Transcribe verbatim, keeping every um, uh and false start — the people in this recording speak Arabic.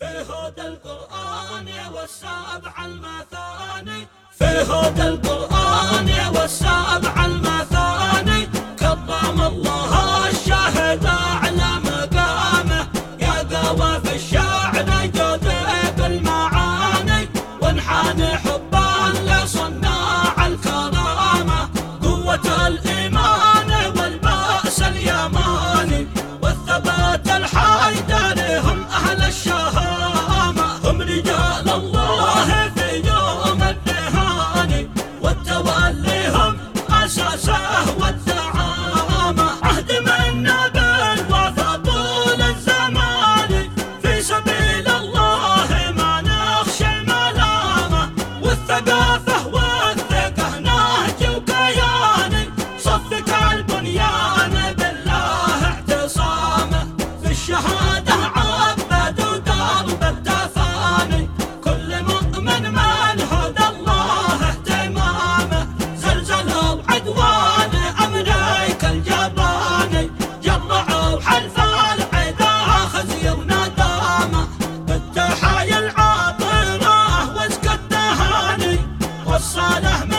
في هدى القرآن والسبع المثاني، في هدى القرآن والسبع المثاني، كرم الله الشاهد على مقامه، يا قوى في الشعر جودك المعاني، وانحني حبا لصناع الكرامة، قوة الإيمان والبأس اليماني، والثبات الحيدري هم أهل الشهامة، هم رجال الله في يوم الدهان، والتولي هم أساسه والدعامة، عهد منا بالوفا طول الزمان، في سبيل الله ما نخشى الملامة، والثقافة والثقة نهج وكيان، صفك البنيان بالله اعتصامه، في الشهادة عبد ودرب التفاني، كل مؤمن من هدى الله اهتمامه، زلزلوا عدوان أمريكا الجباني، جرعوا حلف العدا خزي وندامة، بالتحايا العاطرة وزك التهاني، والصالح